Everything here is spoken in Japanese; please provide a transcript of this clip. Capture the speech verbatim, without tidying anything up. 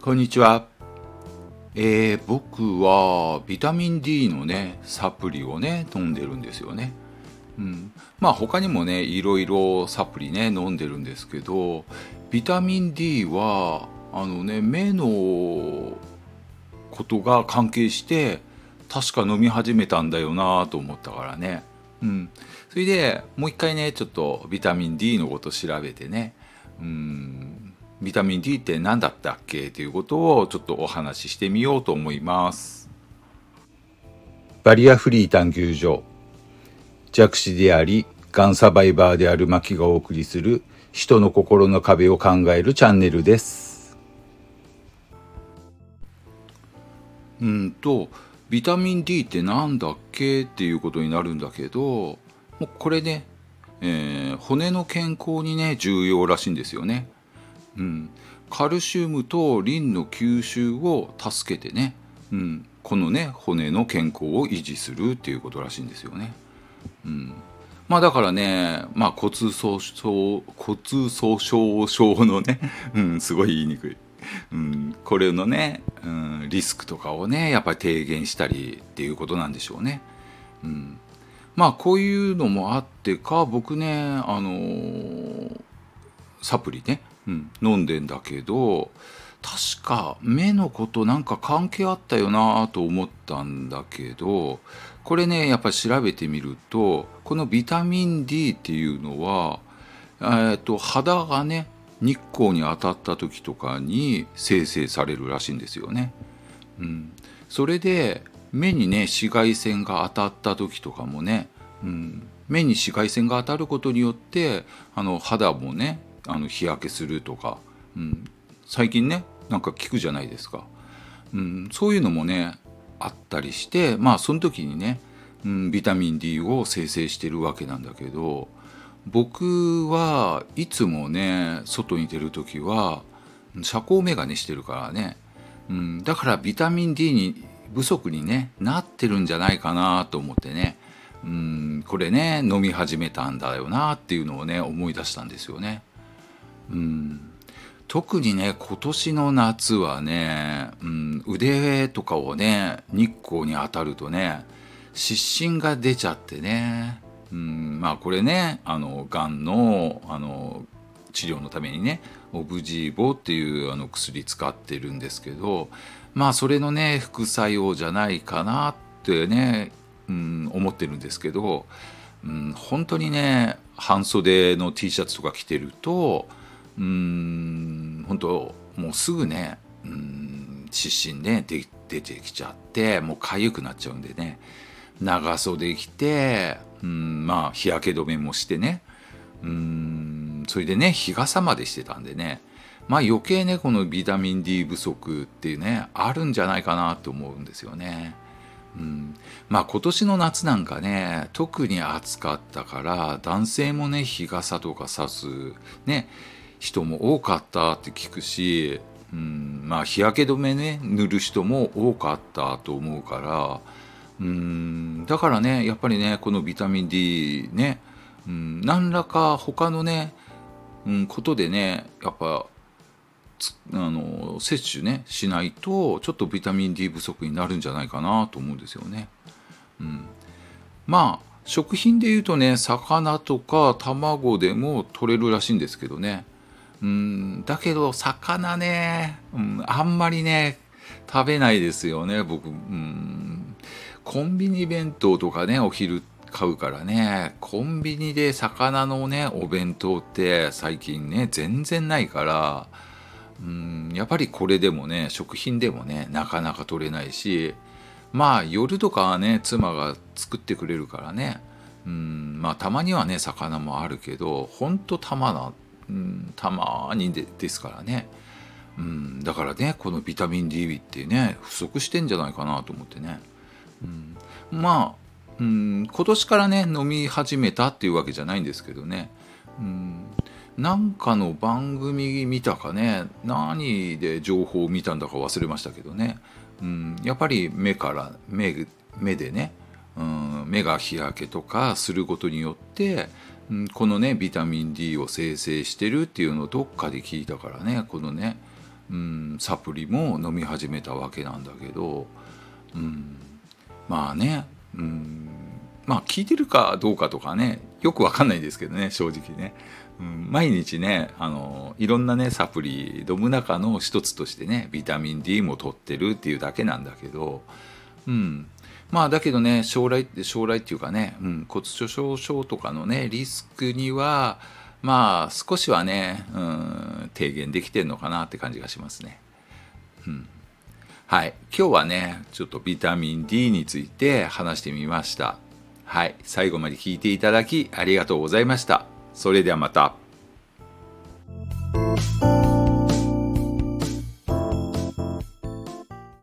こんにちは。えー僕はビタミン D のね、サプリをね、飲んでるんですよね。うん。まあ他にもね、いろいろサプリね、飲んでるんですけど、ビタミン D は、あのね、目のことが関係して、確か飲み始めたんだよなと思ったからね。うん。それでもう一回ね、ちょっとビタミン D のこと調べてね、うん、ビタミン D って何だったっけということをちょっとお話ししてみようと思います。バリアフリー探求所、弱視であり、がんサバイバーであるマキがお送りする人の心の壁を考えるチャンネルです。うんと、ビタミン D ってなんだっけっていうことになるんだけど、もうこれね、えー骨の健康にね、重要らしいんですよね。うん。カルシウムとリンの吸収を助けてね、うん、このね、骨の健康を維持するっていうことらしいんですよね。うん。まあだからね、まあ骨粗鬆骨粗鬆症のね、うん、すごい言いにくい。うん、これのね、うん、リスクとかをね、やっぱり低減したりっていうことなんでしょうね。うん。まあこういうのもあってか、僕ね、あのーサプリね、うん、飲んでんだけど、確か目のことなんか関係あったよなと思ったんだけど、これね、やっぱり調べてみると、このビタミン D っていうのは、えーと、肌がね、日光に当たった時とかに生成されるらしいんですよね。うん。それで、目にね、紫外線が当たった時とかもね、うん、目に紫外線が当たることによって、あの肌もね、あの日焼けするとか、うん、最近ね、なんか聞くじゃないですか。うん、そういうのもね、あったりして、まあその時にね、うん、ビタミン D を生成してるわけなんだけど、僕はいつもね、外に出る時は遮光眼鏡してるからね、うん、だからビタミン D に不足に、ね、なってるんじゃないかなと思ってね、うん、これね、飲み始めたんだよなっていうのをね、思い出したんですよね。うん、特にね、今年の夏はね、うん、腕とかをね、日光に当たるとね、湿疹が出ちゃってね、うん、まあこれね、あの、がんの、あの、治療のためにね、オブジーボっていうあの薬使ってるんですけど、まあそれのね、副作用じゃないかなってね、うん、思ってるんですけど、うん、本当にね、半袖の T シャツとか着てると、うーん、本当もうすぐね、うん、湿疹ね、で出てきちゃって、もう痒くなっちゃうんでね、長袖着て、うん、まあ日焼け止めもしてね、うん、それでね、日傘までしてたんでね、まあ余計ね、このビタミン D 不足っていうね、あるんじゃないかなと思うんですよね。うん、まあ今年の夏なんかね、特に暑かったから男性もね、日傘とかさすね、人も多かったって聞くし、うん、まあ日焼け止めね、塗る人も多かったと思うから、うん、だからね、やっぱりね、このビタミン D ね、うん、何らか他のね、うん、ことでね、やっぱあの摂取ねしないとちょっとビタミン D 不足になるんじゃないかなと思うんですよね。うん、まあ食品で言うとね、魚とか卵でも取れるらしいんですけどね。うん、だけど魚ね、うん、あんまりね食べないですよね僕。うん、コンビニ弁当とかね、お昼買うからね、コンビニで魚のねお弁当って最近ね全然ないから、うん、やっぱりこれでもね、食品でもね、なかなか取れないし、まあ夜とかはね、妻が作ってくれるからね、うん、まあたまにはね、魚もあるけど、ほんとたまな、うん、たまにでですからね。うん、だからね、このビタミン D ってね、不足してんじゃないかなと思ってね。うん、まあ、うん、今年からね、飲み始めたっていうわけじゃないんですけどね。うん、なんかの番組見たかね、何で情報を見たんだか忘れましたけどね、うん、やっぱり目から目目でね、うん、目が日焼けとかすることによって、うん、このねビタミン D を生成してるっていうのをどっかで聞いたからね、このね、 うん、サプリも飲み始めたわけなんだけど、うん、まあね、うん、まあ聞いてるかどうかとかねよくわかんないですけどね、正直ね、うん、毎日ねあのいろんなねサプリ飲む中の一つとしてねビタミン D も取ってるっていうだけなんだけど、うん、まあだけどね将来将来っていうかね、うん、骨粗しょう症とかのねリスクにはまあ少しはね、うん、低減できてるのかなって感じがしますね。うん、はい、今日はねちょっとビタミン D について話してみました。はい、最後まで聞いていただきありがとうございました。それではまた。